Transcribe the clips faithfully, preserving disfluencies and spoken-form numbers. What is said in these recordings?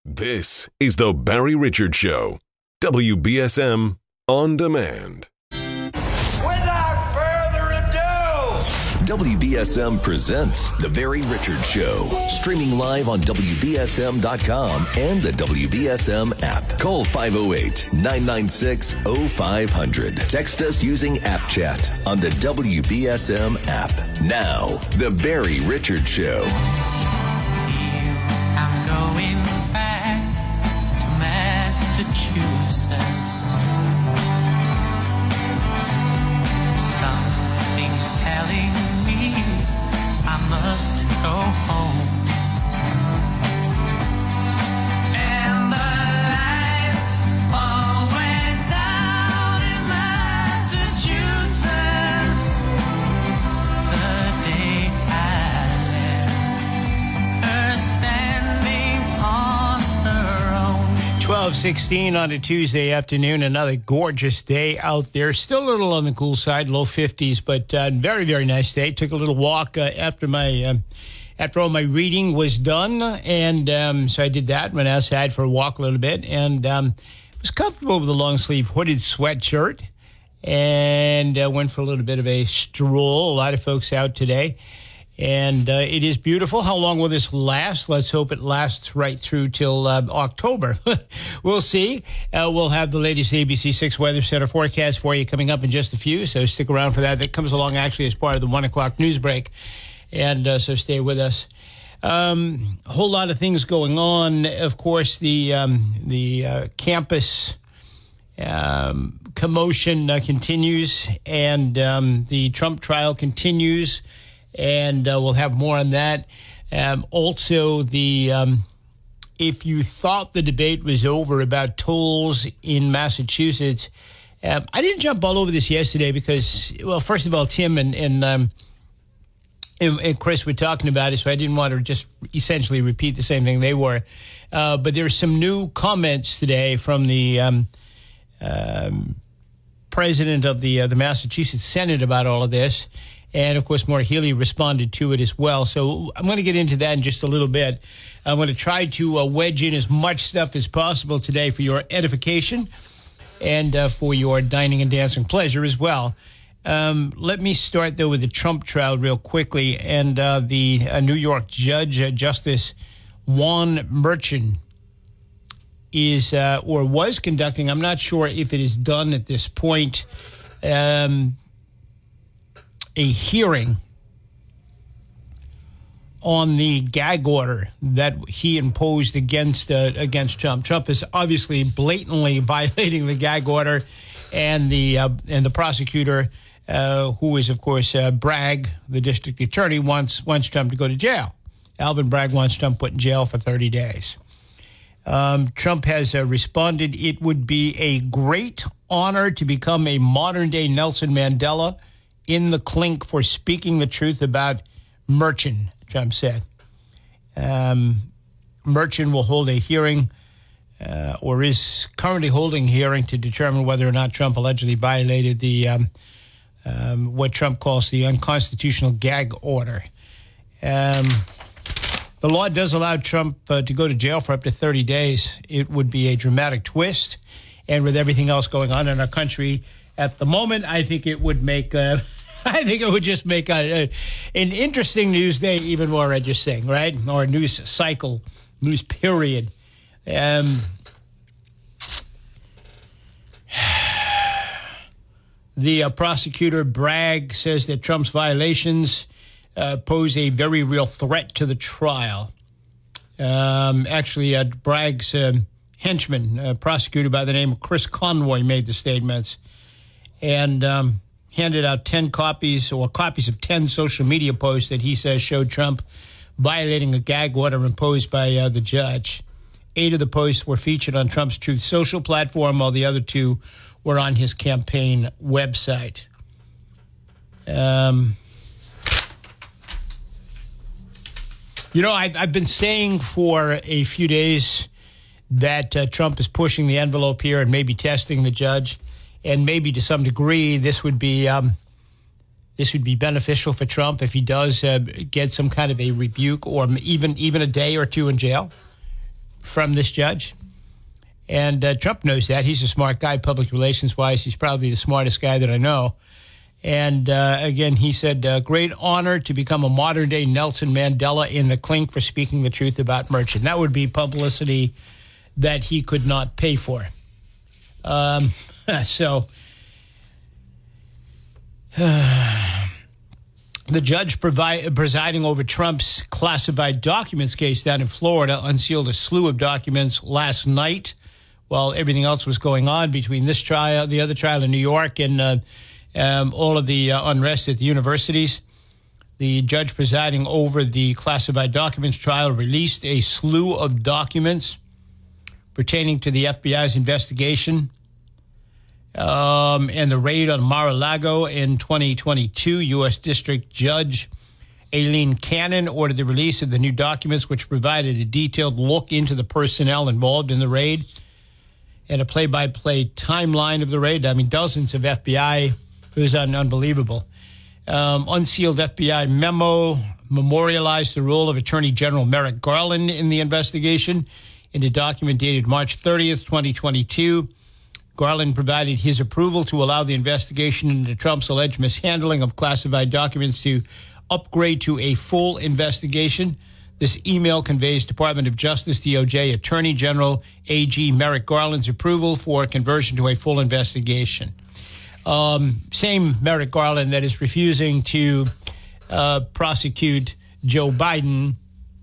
This is the Barry Richards Show, W B S M On Demand. Without further ado, W B S M presents The Barry Richards Show, streaming live on W B S M dot com and the W B S M app. Call five oh eight, nine nine six, oh five hundred. Text us using App Chat on the W B S M app. Now, The Barry Richards Show. I'm going back to Massachusetts. Something's telling me I must go home. And the lights all went down in Massachusetts the day I left her standing on her own. twelve sixteen on a Tuesday afternoon. Another gorgeous day out there. Still a little on the cool side, low fifties, but uh, very, very nice day. Took a little walk uh, after my uh, after all my reading was done, and um, so I did that. Went outside for a walk a little bit, and um, was comfortable with a long sleeve hooded sweatshirt, and uh, went for a little bit of a stroll. A lot of folks out today. And uh, it is beautiful. How long will this last? Let's hope it lasts right through till uh, October. We'll see. Uh, we'll have the latest A B C six Weather Center forecast for you coming up in just a few, so stick around for that. That comes along actually as part of the one o'clock news break, and uh, so stay with us. Um, a whole lot of things going on. Of course, the, um, the uh, campus um, commotion uh, continues, and um, the Trump trial continues. And uh, we'll have more on that. Um, also, the um, if you thought the debate was over about tolls in Massachusetts, um, I didn't jump all over this yesterday because, well, first of all, Tim and and, um, and, and Chris were talking about it, so I didn't want to just essentially repeat the same thing they were. Uh, but there's some new comments today from the um, um, president of the uh, the Massachusetts Senate about all of this. And, of course, Maura Healey responded to it as well. So I'm going to get into that in just a little bit. I'm going to try to uh, wedge in as much stuff as possible today for your edification and uh, for your dining and dancing pleasure as well. Um, let me start, though, with the Trump trial real quickly. And uh, the uh, New York judge, uh, Justice Juan Merchan, is uh, or was conducting, I'm not sure if it is done at this point, um a hearing on the gag order that he imposed against uh, against Trump. Trump is obviously blatantly violating the gag order, and the uh, and the prosecutor, uh, who is of course uh, Bragg, the district attorney, wants wants Trump to go to jail. Alvin Bragg wants Trump put in jail for thirty days. Um, Trump has uh, responded, "It would be a great honor to become a modern day Nelson Mandela in the clink for speaking the truth about Merchan," Trump said. Um, Merchan will hold a hearing uh, or is currently holding a hearing to determine whether or not Trump allegedly violated the um, um, what Trump calls the unconstitutional gag order. Um, the law does allow Trump uh, to go to jail for up to thirty days. It would be a dramatic twist. And with everything else going on in our country at the moment, I think it would make... Uh, I think it would just make a, a, an interesting news day even more interesting, right? Or a news cycle, news period. Um, the uh, prosecutor, Bragg, says that Trump's violations uh, pose a very real threat to the trial. Um, actually, uh, Bragg's uh, henchman, a prosecutor by the name of Chris Conroy, made the statements. And... Um, handed out ten copies or copies of ten social media posts that he says showed Trump violating a gag order imposed by uh, the judge. Eight of the posts were featured on Trump's Truth Social platform, while the other two were on his campaign website. Um, you know, I, I've been saying for a few days that uh, Trump is pushing the envelope here and maybe testing the judge. And maybe to some degree, this would be um, this would be beneficial for Trump if he does uh, get some kind of a rebuke or even even a day or two in jail from this judge. And uh, Trump knows that. He's a smart guy, public relations-wise. He's probably the smartest guy that I know. And uh, again, he said, uh, great honor to become a modern-day Nelson Mandela in the clink for speaking the truth about Merchant. That would be publicity that he could not pay for. Um, so uh, the judge provi- presiding over Trump's classified documents case down in Florida unsealed a slew of documents last night while everything else was going on between this trial, the other trial in New York, and uh, um, all of the uh, unrest at the universities. The judge presiding over the classified documents trial released a slew of documents pertaining to the F B I's investigation um, and the raid on Mar-a-Lago in twenty twenty-two. U S District Judge Aileen Cannon ordered the release of the new documents, which provided a detailed look into the personnel involved in the raid and a play-by-play timeline of the raid. I mean, dozens of F B I. It was un- unbelievable. Um, unsealed F B I memo memorialized the role of Attorney General Merrick Garland in the investigation. In a document dated March thirtieth, twenty twenty-two, Garland provided his approval to allow the investigation into Trump's alleged mishandling of classified documents to upgrade to a full investigation. This email conveys Department of Justice, D O J, Attorney General A G Merrick Garland's approval for conversion to a full investigation. Um, same Merrick Garland that is refusing to uh, prosecute Joe Biden,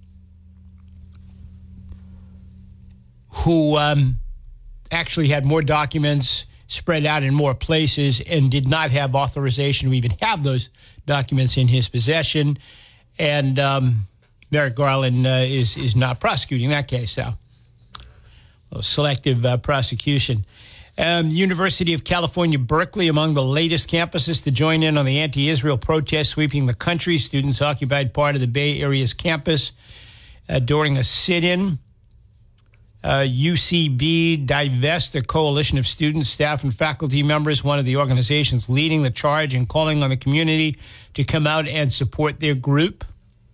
who um, actually had more documents spread out in more places and did not have authorization to even have those documents in his possession. And um, Merrick Garland uh, is, is not prosecuting that case. So, well, selective uh, prosecution. Um, University of California, Berkeley, among the latest campuses to join in on the anti-Israel protests sweeping the country. Students occupied part of the Bay Area's campus uh, during a sit-in. Uh, U C B Divest, a coalition of students, staff, and faculty members, one of the organizations leading the charge and calling on the community to come out and support their group.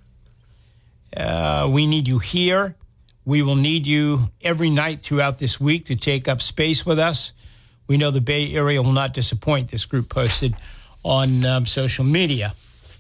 Uh, we need you here. We will need you every night throughout this week to take up space with us. We know the Bay Area will not disappoint, this group posted on um, social media.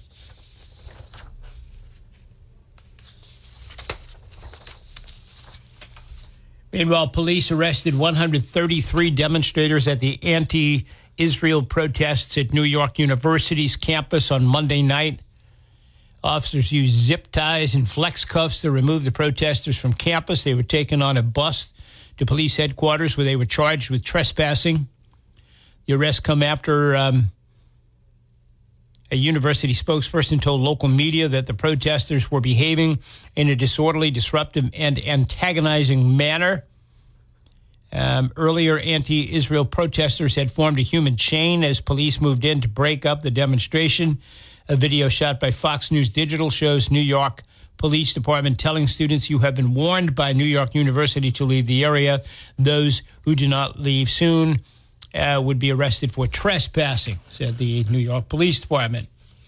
Meanwhile, police arrested one hundred thirty-three demonstrators at the anti-Israel protests at New York University's campus on Monday night. Officers used zip ties and flex cuffs to remove the protesters from campus. They were taken on a bus to police headquarters where they were charged with trespassing. The arrests come after um, a university spokesperson told local media that the protesters were behaving in a disorderly, disruptive, and antagonizing manner. Um, earlier, anti-Israel protesters had formed a human chain as police moved in to break up the demonstration. A video shot by Fox News Digital shows New York Police Department telling students, you have been warned by New York University to leave the area. Those who do not leave soon uh, would be arrested for trespassing, said the New York Police Department.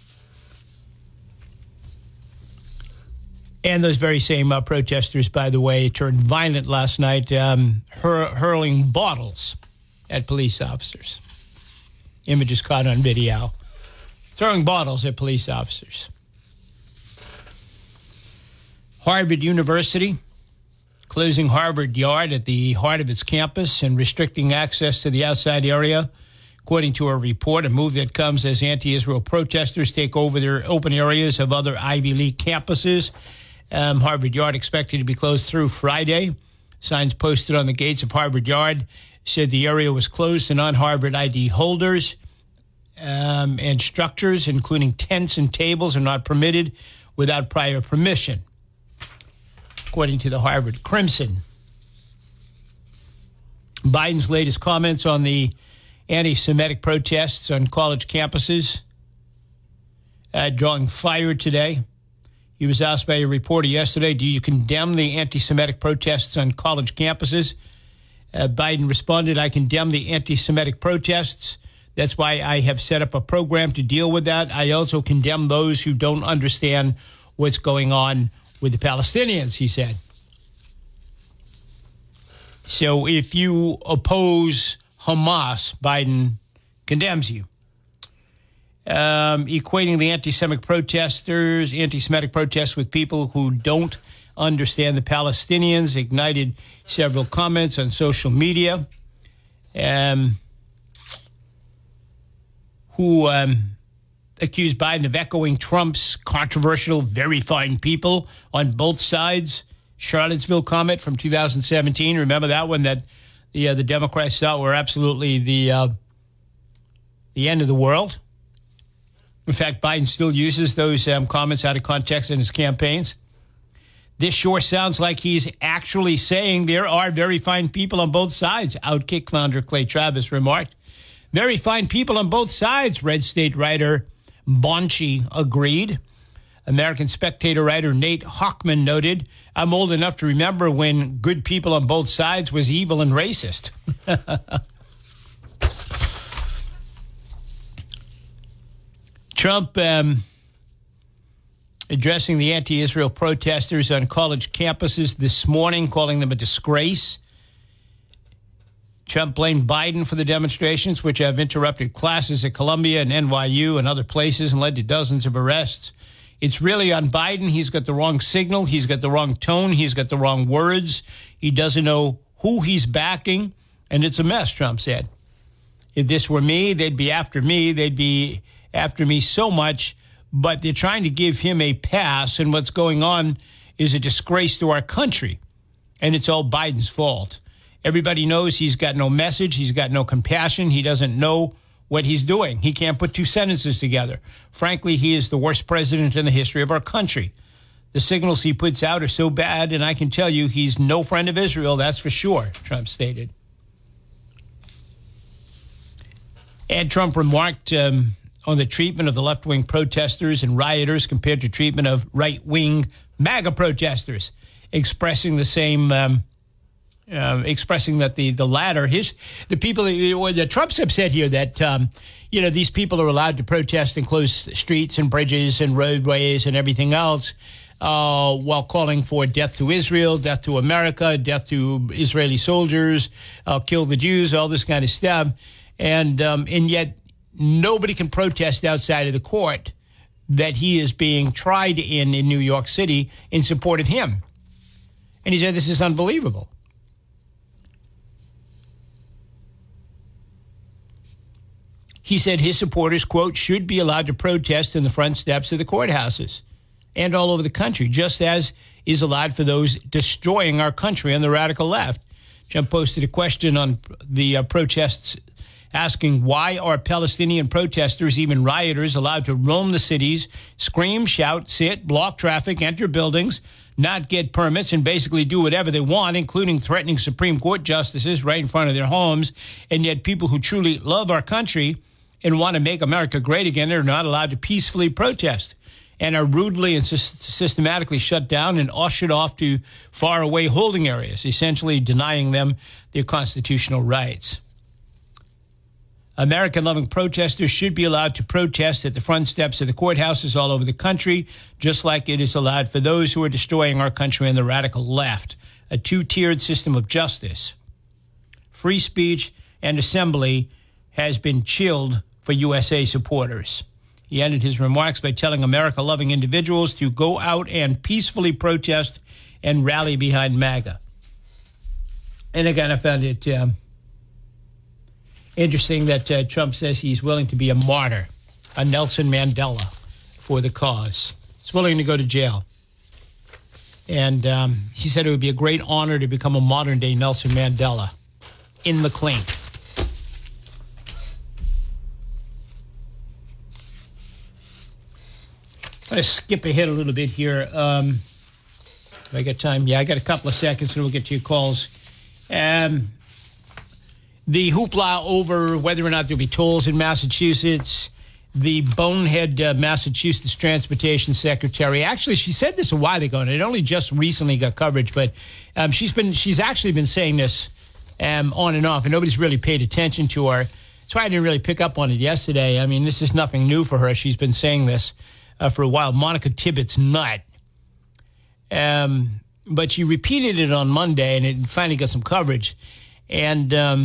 And those very same uh, protesters, by the way, turned violent last night, um, hur- hurling bottles at police officers. Images caught on video. Throwing bottles at police officers. Harvard University closing Harvard Yard at the heart of its campus and restricting access to the outside area. According to a report, a move that comes as anti-Israel protesters take over their open areas of other Ivy League campuses. Um, Harvard Yard expected to be closed through Friday. Signs posted on the gates of Harvard Yard said the area was closed to non-Harvard I D holders. Um, and structures, including tents and tables, are not permitted without prior permission, according to the Harvard Crimson. Biden's latest comments on the anti-Semitic protests on college campuses uh, drawing fire today. He was asked by a reporter yesterday, do you condemn the anti-Semitic protests on college campuses? Uh, Biden responded, I condemn the anti-Semitic protests. That's why I have set up a program to deal with that. I also condemn those who don't understand what's going on with the Palestinians, he said. So if you oppose Hamas, Biden condemns you. Um, equating the anti-Semitic protesters, anti-Semitic protests with people who don't understand the Palestinians ignited several comments on social media. Um, who um, accused Biden of echoing Trump's controversial, very fine people on both sides. Charlottesville comment from two thousand seventeen. Remember that one that the uh, the Democrats thought were absolutely the uh, the end of the world. In fact, Biden still uses those um, comments out of context in his campaigns. This sure sounds like he's actually saying there are very fine people on both sides, Outkick founder Clay Travis remarked. Very fine people on both sides, Red State writer Bonchi agreed. American Spectator writer Nate Hochman noted, I'm old enough to remember when good people on both sides was evil and racist. Trump um, addressing the anti-Israel protesters on college campuses this morning, calling them a disgrace. Trump blamed Biden for the demonstrations, which have interrupted classes at Columbia and N Y U and other places and led to dozens of arrests. It's really on Biden. He's got the wrong signal. He's got the wrong tone. He's got the wrong words. He doesn't know who he's backing, and it's a mess, Trump said. If this were me, they'd be after me. They'd be after me so much, but they're trying to give him a pass, and what's going on is a disgrace to our country, and it's all Biden's fault. Everybody knows he's got no message. He's got no compassion. He doesn't know what he's doing. He can't put two sentences together. Frankly, he is the worst president in the history of our country. The signals he puts out are so bad, and I can tell you he's no friend of Israel, that's for sure, Trump stated. And Trump remarked um, on the treatment of the left-wing protesters and rioters compared to treatment of right-wing MAGA protesters, expressing the same... Um, Uh, expressing that the the latter, his the people that Trump's upset here that um, you know these people are allowed to protest and close streets and bridges and roadways and everything else, uh, while calling for death to Israel, death to America, death to Israeli soldiers, uh, kill the Jews, all this kind of stuff, and um, and yet nobody can protest outside of the court that he is being tried in in New York City in support of him, and he said this is unbelievable. He said his supporters, quote, should be allowed to protest in the front steps of the courthouses and all over the country, just as is allowed for those destroying our country on the radical left. Trump posted a question on the uh, protests asking why are Palestinian protesters, even rioters, allowed to roam the cities, scream, shout, sit, block traffic, enter buildings, not get permits, and basically do whatever they want, including threatening Supreme Court justices right in front of their homes, and yet people who truly love our country and want to make America great again are not allowed to peacefully protest and are rudely and sy- systematically shut down and ushered off to faraway holding areas, essentially denying them their constitutional rights. American-loving protesters should be allowed to protest at the front steps of the courthouses all over the country, just like it is allowed for those who are destroying our country on the radical left, a two-tiered system of justice. Free speech and assembly has been chilled for U S A supporters. He ended his remarks by telling America-loving individuals to go out and peacefully protest and rally behind MAGA. And again, I found it um, interesting that uh, Trump says he's willing to be a martyr, a Nelson Mandela for the cause. He's willing to go to jail. And um, he said it would be a great honor to become a modern-day Nelson Mandela in the clink. I'm going to skip ahead a little bit here. Um, if I got time? Yeah, I got a couple of seconds, and we'll get to your calls. Um, the hoopla over whether or not there'll be tolls in Massachusetts, the bonehead uh, Massachusetts Transportation Secretary, actually, she said this a while ago, and it only just recently got coverage, but um, she's been she's actually been saying this um, on and off, and nobody's really paid attention to her. That's why I didn't really pick up on it yesterday. I mean, this is nothing new for her. She's been saying this Uh, for a while. Monica Tibbetts Nutt. Um, but she repeated it on Monday, and it finally got some coverage. And, um,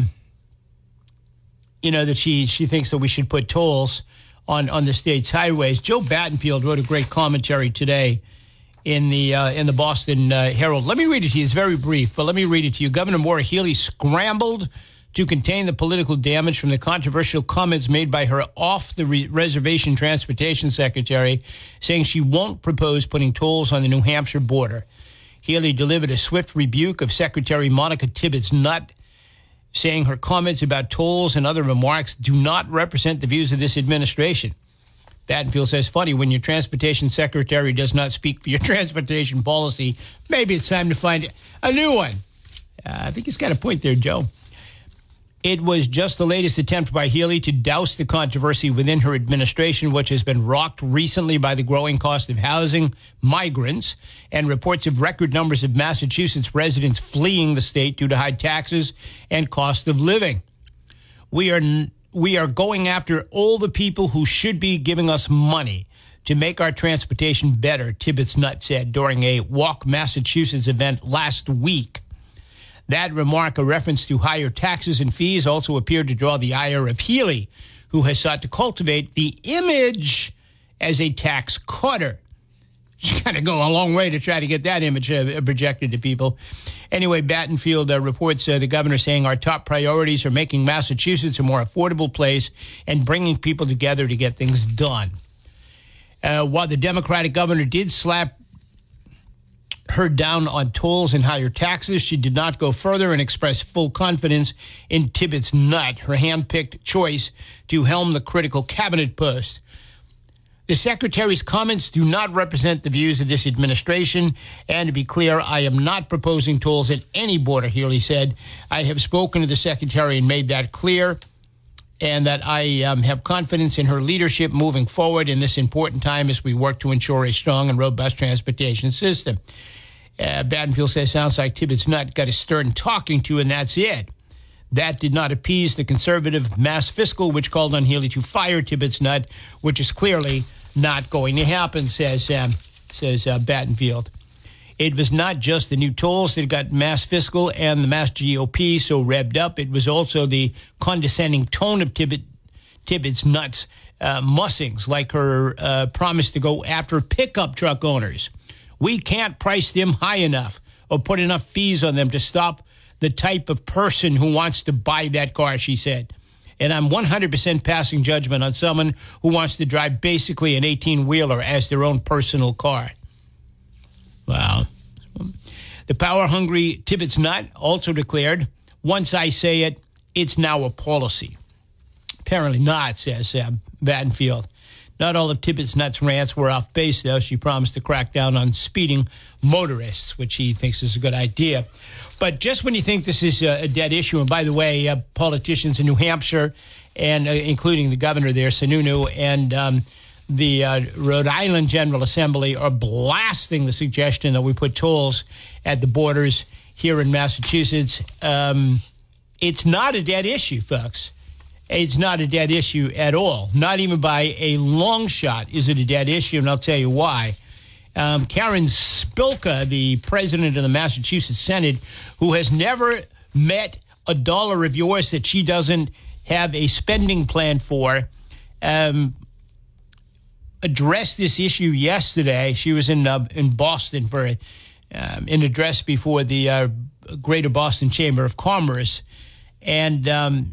you know, that she, she thinks that we should put tolls on, on the state's highways. Joe Battenfield wrote a great commentary today in the uh, in the Boston uh, Herald. Let me read it to you. It's very brief, but let me read it to you. Governor Maura Healey scrambled to contain the political damage from the controversial comments made by her off-the-reservation transportation secretary, saying she won't propose putting tolls on the New Hampshire border. Healey delivered a swift rebuke of Secretary Monica Tibbetts-Nutt, saying her comments about tolls and other remarks do not represent the views of this administration. Battenfield says, funny, when your transportation secretary does not speak for your transportation policy, maybe it's time to find a new one. Uh, I think he's got a point there, Joe. It was just the latest attempt by Healey to douse the controversy within her administration, which has been rocked recently by the growing cost of housing, migrants, and reports of record numbers of Massachusetts residents fleeing the state due to high taxes and cost of living. We are we are going after all the people who should be giving us money to make our transportation better, Tibbetts-Nutt said during a Walk Massachusetts event last week. That remark, a reference to higher taxes and fees, also appeared to draw the ire of Healey, who has sought to cultivate the image as a tax cutter. She's got to go a long way to try to get that image uh, projected to people. Anyway, Battenfield uh, reports uh, the governor saying our top priorities are making Massachusetts a more affordable place and bringing people together to get things done. Uh, while the Democratic governor did slap her down on tolls and higher taxes, she did not go further and express full confidence in Tibbetts-Nutt, her hand-picked choice to helm the critical cabinet post. The secretary's comments do not represent the views of this administration, and to be clear, I am not proposing tolls at any border, Healey said. I have spoken to the secretary and made that clear, and that I um, have confidence in her leadership moving forward in this important time as we work to ensure a strong and robust transportation system. Uh, Battenfield says, sounds like Tibbetts-Nutt got a stern talking to, and that's it. That did not appease the conservative Mass Fiscal, which called on Healey to fire Tibbetts-Nutt, which is clearly not going to happen, says, um, says uh, Battenfield. It was not just the new tolls that got Mass Fiscal and the Mass G O P so revved up. It was also the condescending tone of Tibbet, Tibbetts-Nutt's uh, mussings, like her uh, promise to go after pickup truck owners. We can't price them high enough or put enough fees on them to stop the type of person who wants to buy that car, she said. And I'm one hundred percent passing judgment on someone who wants to drive basically an eighteen-wheeler as their own personal car. Wow. The power-hungry Tibbetts-Nutt also declared, once I say it, it's now a policy. Apparently not, says uh, Battenfield. Not all of Tibbetts-Nutt's rants were off base, though. She promised to crack down on speeding motorists, which he thinks is a good idea. But just when you think this is a, a dead issue, and by the way, uh, politicians in New Hampshire, and uh, including the governor there, Sununu, and um, the uh, Rhode Island General Assembly are blasting the suggestion that we put tolls at the borders here in Massachusetts. Um, it's not a dead issue, folks. It's not a dead issue at all. Not even by a long shot is it a dead issue, and I'll tell you why. Um, Karen Spilka, the president of the Massachusetts Senate, who has never met a dollar of yours that she doesn't have a spending plan for, um, addressed this issue yesterday. She was in uh, in Boston for a, um, an address before the uh, Greater Boston Chamber of Commerce, and um,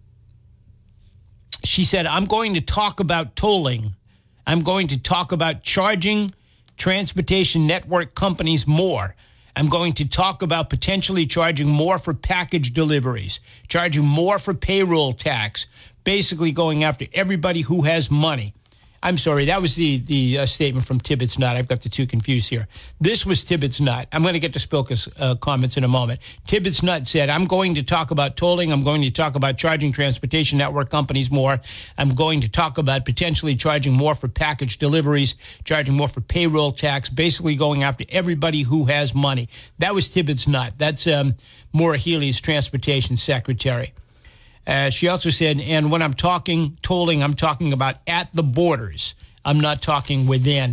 she said, I'm going to talk about tolling. I'm going to talk about charging transportation network companies more. I'm going to talk about potentially charging more for package deliveries, charging more for payroll tax, basically going after everybody who has money. I'm sorry, that was the, the uh, statement from Tibbetts-Nutt. I've got the two confused here. This was Tibbetts-Nutt. I'm going to get to Spilka's uh, comments in a moment. Tibbetts-Nutt said, I'm going to talk about tolling. I'm going to talk about charging transportation network companies more. I'm going to talk about potentially charging more for package deliveries, charging more for payroll tax, basically going after everybody who has money. That was Tibbetts-Nutt. That's um, Maura Healey's transportation secretary. Uh, she also said, and when I'm talking tolling, I'm talking about at the borders. I'm not talking within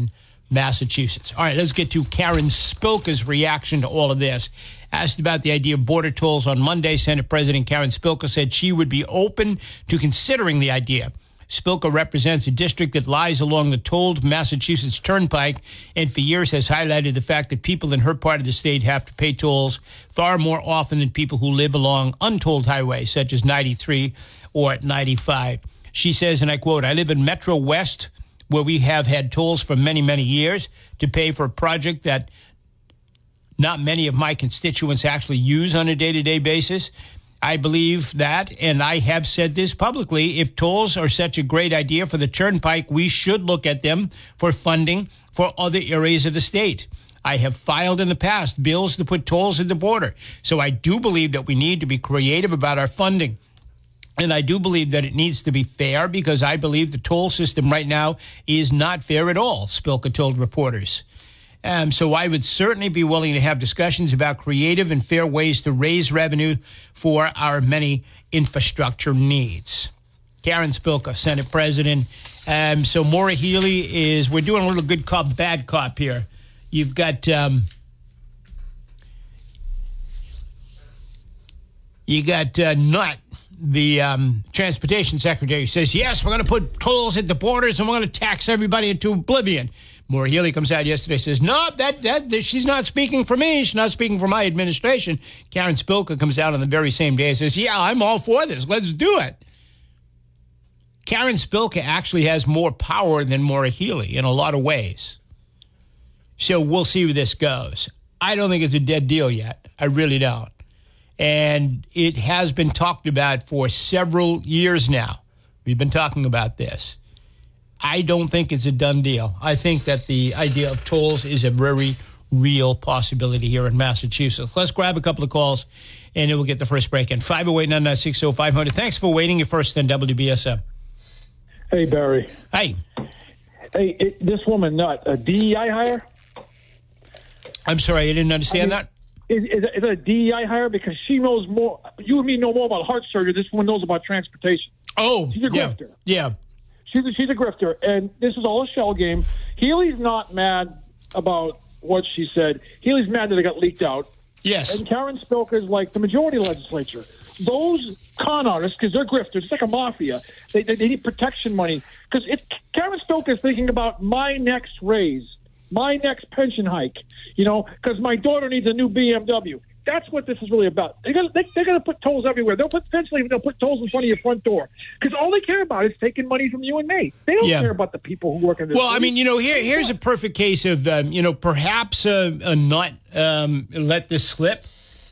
Massachusetts. All right, let's get to Karen Spilka's reaction to all of this. Asked about the idea of border tolls on Monday, Senate President Karen Spilka said she would be open to considering the idea. Spilka represents a district that lies along the tolled Massachusetts Turnpike and for years has highlighted the fact that people in her part of the state have to pay tolls far more often than people who live along untolled highways such as ninety-three or ninety-five. She says, and I quote, "I live in Metro West where we have had tolls for many, many years to pay for a project that not many of my constituents actually use on a day-to-day basis. I believe that, and I have said this publicly, if tolls are such a great idea for the Turnpike, we should look at them for funding for other areas of the state. I have filed in the past bills to put tolls at the border. So I do believe that we need to be creative about our funding. And I do believe that it needs to be fair because I believe the toll system right now is not fair at all," Spilka told reporters. Um, so I would certainly be willing to have discussions about creative and fair ways to raise revenue for our many infrastructure needs. Karen Spilka, Senate President. Um, so Maura Healey is, we're doing a little good cop, bad cop here. You've got, um, you got uh, Nutt, the um, transportation secretary, says, yes, we're going to put tolls at the borders and we're going to tax everybody into oblivion. Maura Healey comes out yesterday, says, no, that, that that she's not speaking for me. She's not speaking for my administration. Karen Spilka comes out on the very same day and says, yeah, I'm all for this. Let's do it. Karen Spilka actually has more power than Maura Healey in a lot of ways. So we'll see where this goes. I don't think it's a dead deal yet. I really don't. And it has been talked about for several years now. We've been talking about this. I don't think it's a done deal. I think that the idea of tolls is a very real possibility here in Massachusetts. Let's grab a couple of calls, and then we'll get the first break in. five oh eight, nine nine six, oh five hundred. Thanks for waiting. You're first on W B S M. Hey, Barry. Hey. Hey, it, this woman, not a D E I hire? I'm sorry, I didn't understand I mean, that. Is, is, it, is it a D E I hire? Because she knows more. You and me know more about heart surgery. This woman knows about transportation. Oh, she's a yeah. grifter. Yeah. She's a, she's a grifter, and this is all a shell game. Healey's not mad about what she said. Healey's mad that it got leaked out. Yes. And Karen Spilka is like the majority legislature. Those con artists, because they're grifters, it's like a mafia. They, they, they need protection money. Because if Karen Spilka is thinking about my next raise, my next pension hike, you know, because my daughter needs a new B M W. That's what this is really about. They're going they, they're to put tolls everywhere. They'll put, potentially they'll put tolls in front of your front door because all they care about is taking money from you and me. They don't yeah. care about the people who work in this. Well, city. I mean, you know, here here's a perfect case of, um, you know, perhaps a, a nut um, let this slip,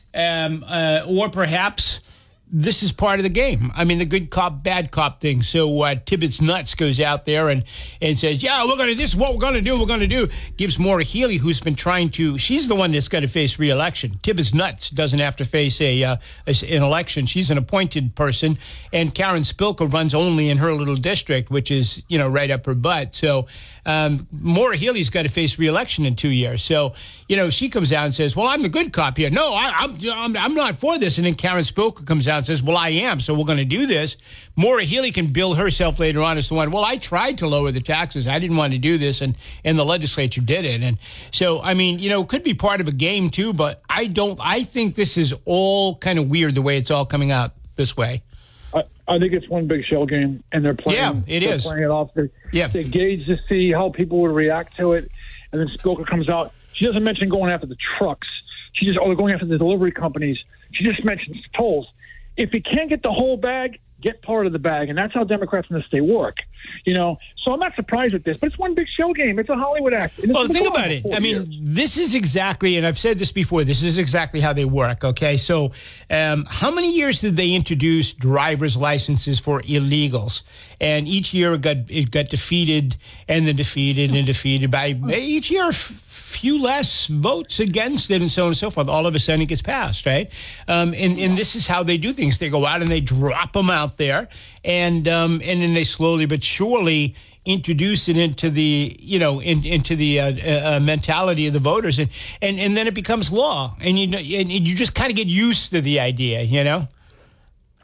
um, uh, or perhaps this is part of the game. I mean, the good cop, bad cop thing. So uh, Tibbetts Nuts goes out there and, and says, yeah, we're going to, this is what we're going to do, we're going to do. Gives Maura Healey, who's been trying to, she's the one that's got to face re-election. Tibbetts Nuts doesn't have to face a, uh, a an election. She's an appointed person. And Karen Spilka runs only in her little district, which is, you know, right up her butt. So um, Maura Healey's got to face re-election in two years. So, you know, she comes out and says, well, I'm the good cop here. No, I, I'm, I'm, I'm not for this. And then Karen Spilka comes out and says, well, I am, so we're going to do this. Maura Healey can bill herself later on as the one, well, I tried to lower the taxes. I didn't want to do this, and, and the legislature did it. And so, I mean, you know, it could be part of a game, too, but I don't, I think this is all kind of weird the way it's all coming out this way. I, I think it's one big shell game, and they're playing, yeah, it they're is. playing it off. They, yeah. they gauge to see how people would react to it, and then Spilka comes out. She doesn't mention going after the trucks. She just, oh, they're going after the delivery companies. She just mentions tolls. If you can't get the whole bag, get part of the bag, and that's how Democrats in the state work. You know, so I'm not surprised at this, but it's one big shell game. It's a Hollywood act. Well, think about it. I mean, years. This is exactly, and I've said this before, this is exactly how they work, okay? So um, how many years did they introduce driver's licenses for illegals? And each year it got, it got defeated and then defeated and defeated by each year few less votes against it and so on and so forth. All of a sudden it gets passed, right? Um, and, and this is how they do things. They go out and they drop them out there, and um, and then they slowly but surely introduce it into the, you know, in, into the uh, uh, mentality of the voters, and, and, and then it becomes law, and you know, and you just kind of get used to the idea, you know?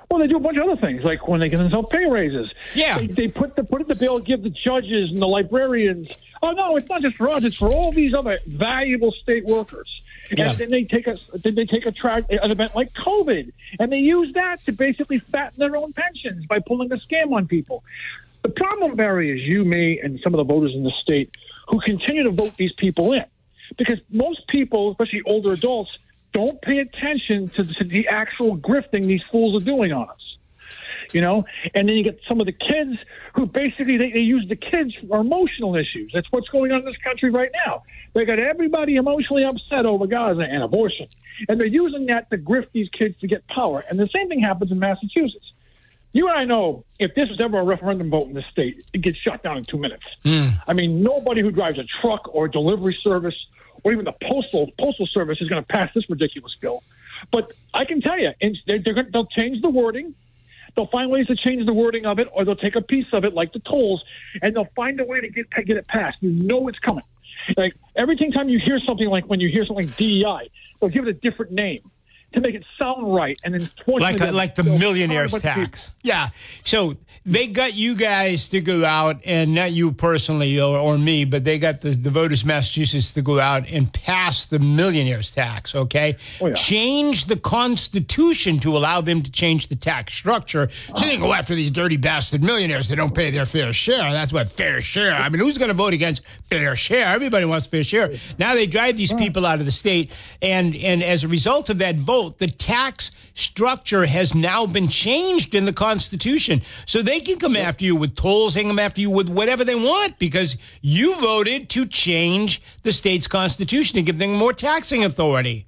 Well, they do a bunch of other things, like when they give themselves pay raises. Yeah. They, they put the put in the bill, give the judges and the librarians. Oh no, it's not just for us; it's for all these other valuable state workers. Yeah. And then they take a then they take a track an event like COVID, and they use that to basically fatten their own pensions by pulling a scam on people. The problem, Barry, is you, me, and some of the voters in the state who continue to vote these people in, because most people, especially older adults, don't pay attention to the, to the actual grifting these fools are doing on us. You know, and then you get some of the kids who basically they, they use the kids for emotional issues. That's what's going on in this country right now. They got everybody emotionally upset over Gaza and abortion, and they're using that to grift these kids to get power. And the same thing happens in Massachusetts. You and I know if this was ever a referendum vote in the state, it gets shut down in two minutes. Mm. I mean, nobody who drives a truck or a delivery service or even the postal postal service is going to pass this ridiculous bill. But I can tell you, they're, they're gonna, they'll change the wording. They'll find ways to change the wording of it, or they'll take a piece of it, like the tolls, and they'll find a way to get get it passed. You know it's coming. Like every time you hear something like when you hear something like D E I, they'll give it a different name to make it sound right, and then like a, like the millionaire's tax. Yeah. So they got you guys to go out, and not you personally or, or me, but they got the, the voters of Massachusetts to go out and pass the millionaire's tax. Okay. Oh, yeah. Change the Constitution to allow them to change the tax structure, so they go after these dirty bastard millionaires that don't pay their fair share. That's what fair share. I mean, who's going to vote against fair share? Everybody wants fair share. Now they drive these people out of the state, and and as a result of that vote, the tax structure has now been changed in the Constitution. So they can come after you with tolls, they can come after you with whatever they want, because you voted to change the state's constitution to give them more taxing authority.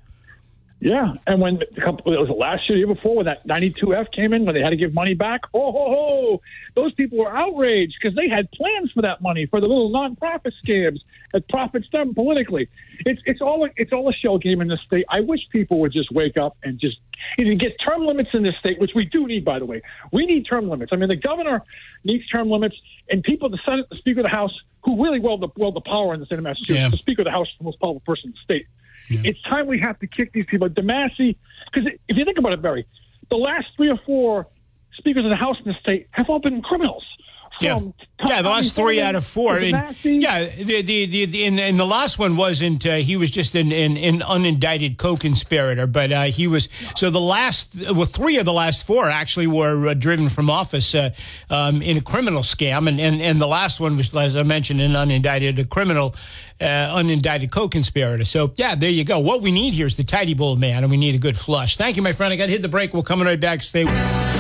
Yeah, and when a couple, it was last year, year before, when that ninety-two F came in, when they had to give money back, oh, ho, ho, those people were outraged because they had plans for that money for the little nonprofit scams that profits them politically. It's it's all a, it's all a shell game in this state. I wish people would just wake up and just you know, get term limits in this state, which we do need, by the way. We need term limits. I mean, the governor needs term limits, and people, the Senate, the Speaker of the House, who really wield the, wield the power in the state of Massachusetts, yeah. The Speaker of the House is the most powerful person in the state. Yeah. It's time we have to kick these people. DeMassey, because if you think about it, Barry, the last three or four speakers of the House in the state have all been criminals. Yeah, yeah, the last three out of four. And, yeah, the the the, the and, and the last one wasn't. Uh, he was just an, an, an unindicted co-conspirator, but uh, he was. So the last, well, three of the last four actually were uh, driven from office uh, um, in a criminal scam, and, and and the last one was, as I mentioned, an unindicted a criminal. Uh, unindicted co-conspirator. So, yeah, there you go. What we need here is the tidy bowl man, and we need a good flush. Thank you, my friend. I got to hit the break. We're coming right back. Stay with us.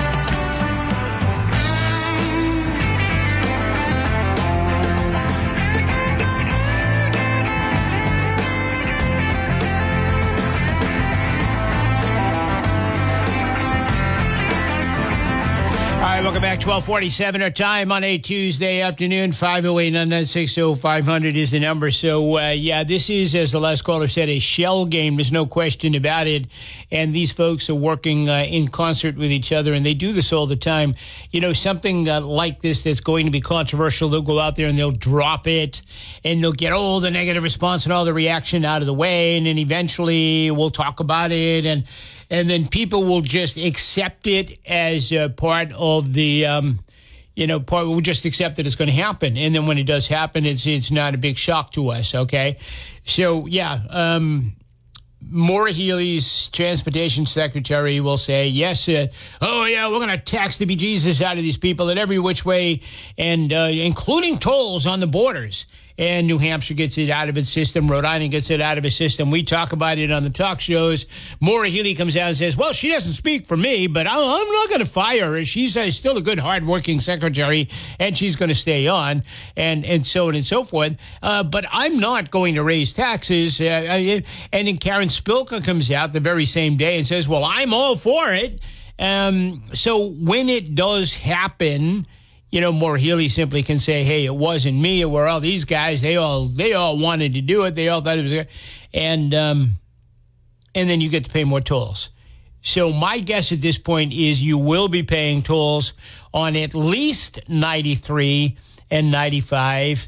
Welcome back. twelve forty-seven our time on a Tuesday afternoon. five oh eight, nine nine six, oh five hundred is the number. So, uh, yeah, this is, as the last caller said, a shell game. There's no question about it. And these folks are working uh, in concert with each other, and they do this all the time. You know, something uh, like this that's going to be controversial, they'll go out there and they'll drop it, and they'll get all the negative response and all the reaction out of the way, and then eventually we'll talk about it, and And then people will just accept it as a part of the, um, you know, part, we'll just accept that it's going to happen. And then when it does happen, it's it's not a big shock to us, okay? So, yeah, um, Maura Healey's transportation secretary will say, yes, uh, oh, yeah, we're going to tax the bejesus out of these people in every which way, and uh, including tolls on the borders. And New Hampshire gets it out of its system. Rhode Island gets it out of its system. We talk about it on the talk shows. Maura Healey comes out and says, well, she doesn't speak for me, but I'm not going to fire her. She's uh, still a good, hardworking secretary, and she's going to stay on, and, and so on and so forth. Uh, but I'm not going to raise taxes. Uh, and then Karen Spilka comes out the very same day and says, well, I'm all for it. Um, so when it does happen, you know, Maura Healey simply can say, hey, it wasn't me. It were all these guys. They all they all wanted to do it. They all thought it was good. And, um, and then you get to pay more tolls. So my guess at this point is you will be paying tolls on at least ninety-three and ninety-five.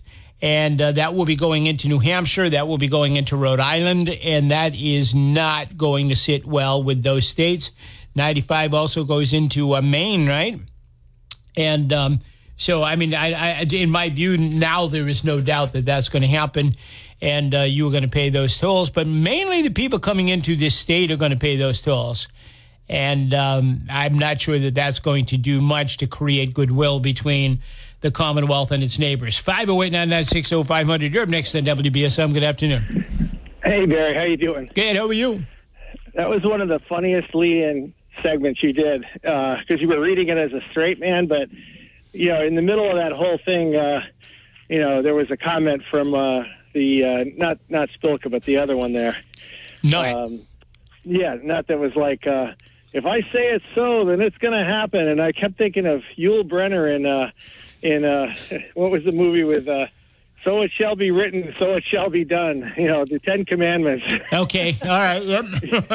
And uh, that will be going into New Hampshire. That will be going into Rhode Island. And that is not going to sit well with those states. ninety-five also goes into uh, Maine, right? And um, so, I mean, I, I, in my view, now there is no doubt that that's going to happen. And uh, you are going to pay those tolls. But mainly the people coming into this state are going to pay those tolls. And um, I'm not sure that that's going to do much to create goodwill between the Commonwealth and its neighbors. five oh eight, nine nine six, oh five hundred. You're up next on W B S M. Good afternoon. Hey, Barry. How you doing? Good. How are you? That was one of the funniest lead-in segments you did, because uh, you were reading it as a straight man. But, you know, in the middle of that whole thing, uh, you know, there was a comment from uh, the, uh, not not Spilka, but the other one there. No. Um, yeah, not that was like, uh, if I say it's so, then it's going to happen. And I kept thinking of Yul Brynner in, uh, in uh, what was the movie with... Uh, So it shall be written, so it shall be done. You know, the Ten Commandments. Okay, all right, yep.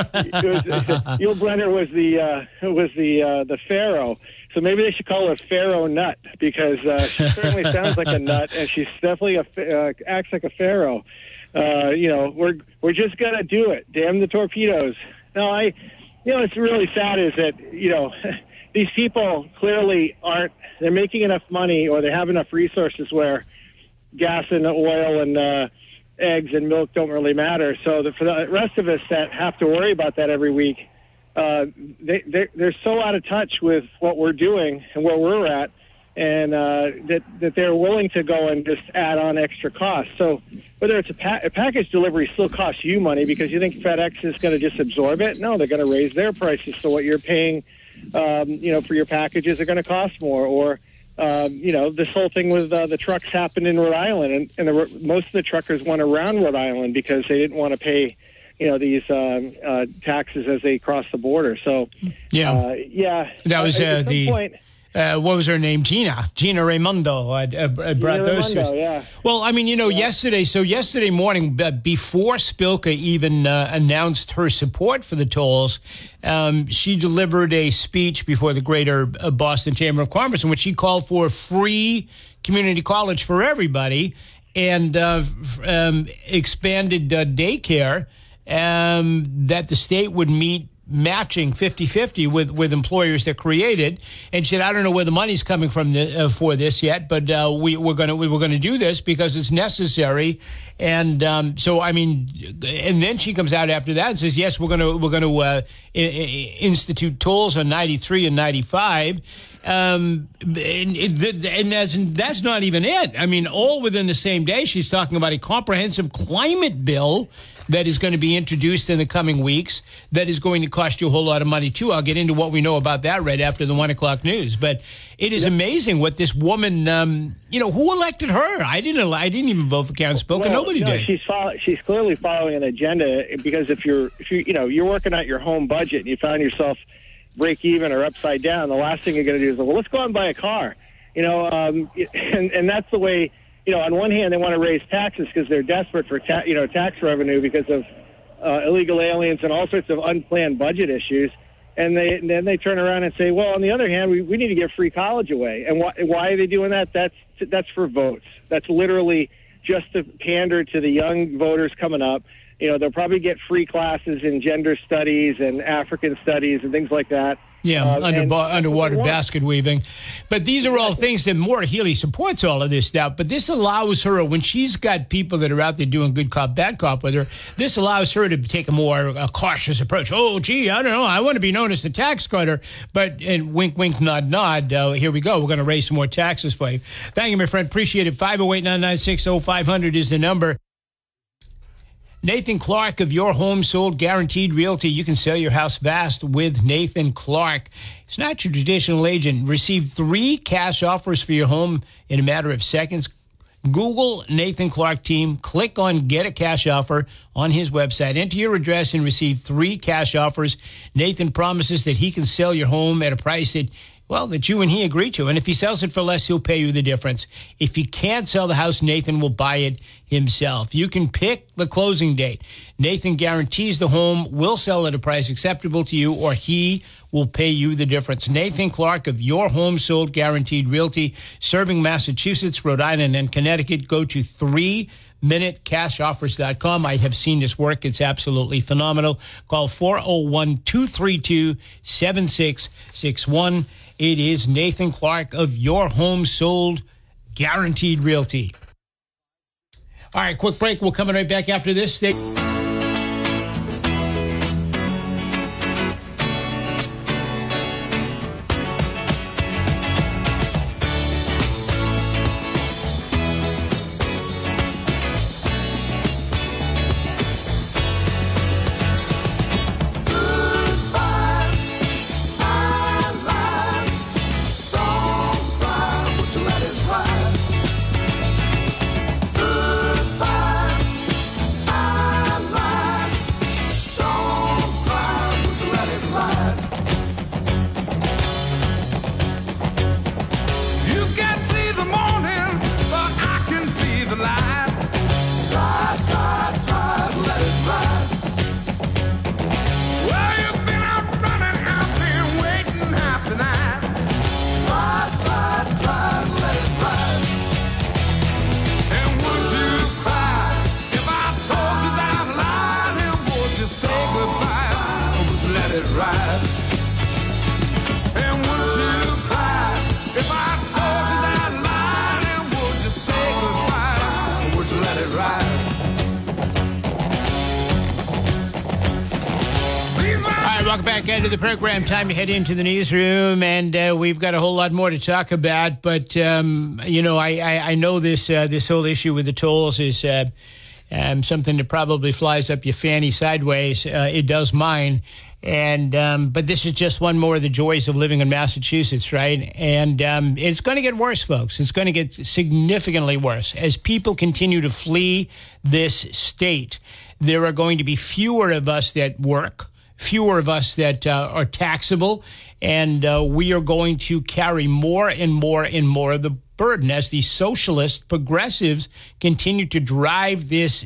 Yul Brynner was the uh, was the uh, the Pharaoh. So maybe they should call her Pharaoh Nut, because uh, she certainly sounds like a nut, and she's definitely a uh, acts like a pharaoh. Uh, you know, we're we're just gonna do it. Damn the torpedoes. No, I. You know, what's really sad is that you know these people clearly aren't. They're making enough money, or they have enough resources where gas and oil and uh, eggs and milk don't really matter. So the, for the rest of us that have to worry about that every week, uh, they, they're, they're so out of touch with what we're doing and where we're at, and uh, that, that they're willing to go and just add on extra costs. So whether it's a, pa- a package delivery still costs you money because you think FedEx is going to just absorb it. No, they're going to raise their prices. So what you're paying, um, you know, for your packages are going to cost more. Or Um, you know, this whole thing with uh, the trucks happened in Rhode Island, and, and the, most of the truckers went around Rhode Island because they didn't want to pay, you know, these um, uh, taxes as they cross the border. So, yeah, uh, yeah, that was uh, the. Point, Uh, what was her name? Gina. Gina Raimondo. I, I, I brought Gina those Raimondo, two. yeah. Well, I mean, you know, yeah. yesterday, so yesterday morning, b- before Spilka even uh, announced her support for the tolls, um, she delivered a speech before the Greater uh, Boston Chamber of Commerce in which she called for free community college for everybody and uh, f- um, expanded uh, daycare, um, that the state would meet matching fifty-fifty with, with employers that create it, and said, I don't know where the money's coming from the, uh, for this yet, but uh, we, we're going to we, we're going to do this because it's necessary. And um, so, I mean, and then she comes out after that and says, yes, we're going to we're going to uh, I- I- institute tolls on ninety-three and ninety-five. Um, and, and that's, that's not even it. I mean, all within the same day, she's talking about a comprehensive climate bill that is going to be introduced in the coming weeks that is going to cost you a whole lot of money, too. I'll get into what we know about that right after the one o'clock news. But it is yep. amazing what this woman, um, you know, who elected her? I didn't I didn't even vote for Karen Spilka. Well, Nobody no, did. She's follow, she's clearly following an agenda, because if you're, if you, you know, you're working out your home budget and you find yourself break even or upside down, the last thing you're going to do is, well, let's go out and buy a car. You know, um, and, and that's the way, you know, on one hand, they want to raise taxes because they're desperate for, ta- you know, tax revenue because of uh, illegal aliens and all sorts of unplanned budget issues. And, they, and then they turn around and say, well, on the other hand, we, we need to give free college away. And why, why are they doing that? That's, that's for votes. That's literally just to pander to the young voters coming up. You know, they'll probably get free classes in gender studies and African studies and things like that. Yeah, uh, under, and, underwater basket weaving. But these are all things that Maura Healey supports all of this stuff. But this allows her, when she's got people that are out there doing good cop, bad cop with her, this allows her to take a more a cautious approach. Oh, gee, I don't know. I want to be known as the tax cutter. But, and wink, wink, nod, nod. Uh, here we go. We're going to raise some more taxes for you. Thank you, my friend. Appreciate it. five oh eight, nine nine six, oh five hundred is the number. Nathan Clark of Your Home Sold Guaranteed Realty. You can sell your house fast with Nathan Clark. It's not your traditional agent. Receive three cash offers for your home in a matter of seconds. Google Nathan Clark team. Click on Get a Cash Offer on his website. Enter your address and receive three cash offers. Nathan promises that he can sell your home at a price that Well, that you and he agree to. And if he sells it for less, he'll pay you the difference. If he can't sell the house, Nathan will buy it himself. You can pick the closing date. Nathan guarantees the home will sell at a price acceptable to you, or he will pay you the difference. Nathan Clark of Your Home Sold Guaranteed Realty, serving Massachusetts, Rhode Island, and Connecticut. Go to three minute cash offers dot com. I have seen this work. It's absolutely phenomenal. Call four oh one, two three two, seven six six one. It is Nathan Clark of Your Home Sold Guaranteed Realty. All right, quick break. We'll come right back after this. Stay- Welcome back into the program. Time to head into the newsroom, and uh, we've got a whole lot more to talk about. But um, you know, I, I, I know this uh, this whole issue with the tolls is uh, um, something that probably flies up your fanny sideways. Uh, it does mine, and um, but this is just one more of the joys of living in Massachusetts, right? And um, it's going to get worse, folks. It's going to get significantly worse as people continue to flee this state. There are going to be fewer of us that work. Fewer of us that uh, are taxable, and uh, we are going to carry more and more and more of the burden as the socialist progressives continue to drive this